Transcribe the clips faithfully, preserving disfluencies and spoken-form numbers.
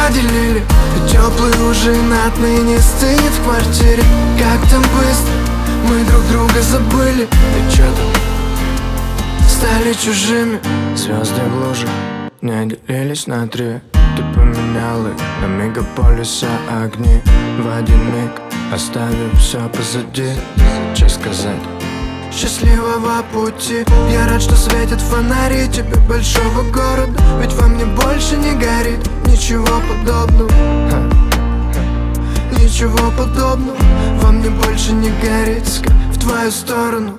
поделили. И теплый ужин отныне стынет в квартире. Как там быстро мы друг друга забыли. И чё там стали чужими. Звезды в лужах не делились на три. Ты поменял их на мегаполиса огни в один миг, оставив все позади. Че сказать? Счастливого пути. Я рад, что светят фонари тебе большого города. Ведь во мне больше не горит ничего подобного. Ха. Ничего подобного. Во мне больше не горит скат в твою сторону.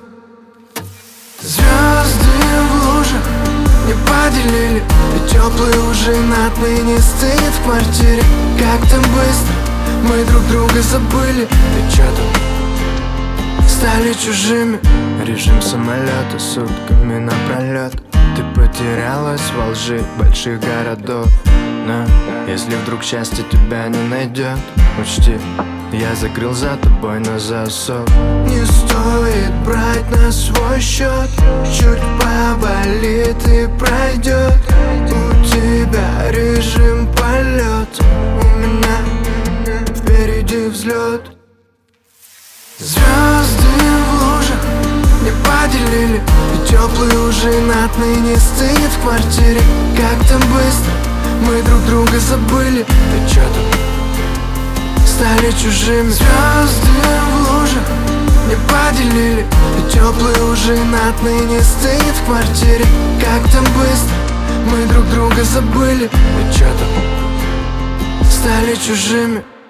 Звезды в лужах не поделили. И теплый ужин отныне стынет в квартире. Как там быстро мы друг друга забыли. И чё там стали чужими. Режим самолета сутками напролет. Ты потерялась во лжи больших городов. Но если вдруг счастье тебя не найдет, учти, я закрыл за тобой на засов. Не стоит брать на свой счет. Чуть поболит и пройдет. У тебя режим полета, у меня впереди взлет. Звезды в лужах не поделили. И теплый ужин отныне стынет в квартире. Как там быстро мы друг друга забыли. И чё там стали чужими. Звезды в лужах не поделили. И теплый ужин отныне стынет в квартире. Как там быстро мы друг друга забыли. И чё там стали чужими.